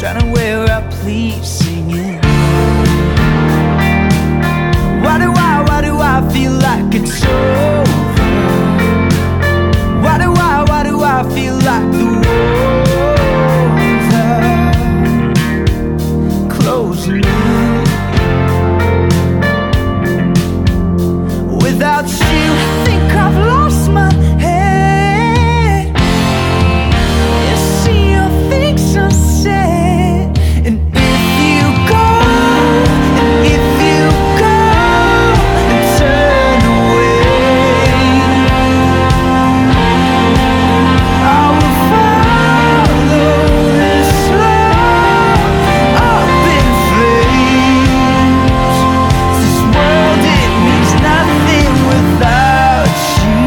trying to wear out, please singing. Why do I feel like it's over? Why do I feel like the walls are closing in? Without you, I think I've lost my head. You see your things sunset. And if you go and turn away, I will follow this love up in flames. This world, it means nothing without you.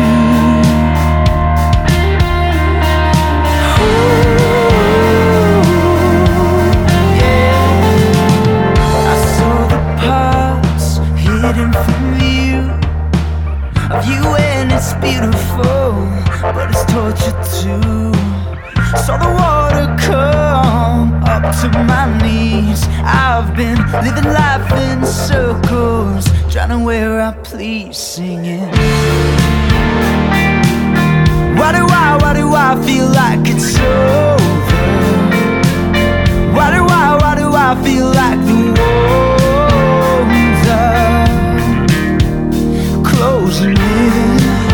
I saw the parts hidden from view of you, and it's beautiful, but it's torture too. Saw the water come up to my knees. I've been living life in circles, trying to wear out, please singing. Why do I feel like it's over? Why do I feel like the walls are closing in?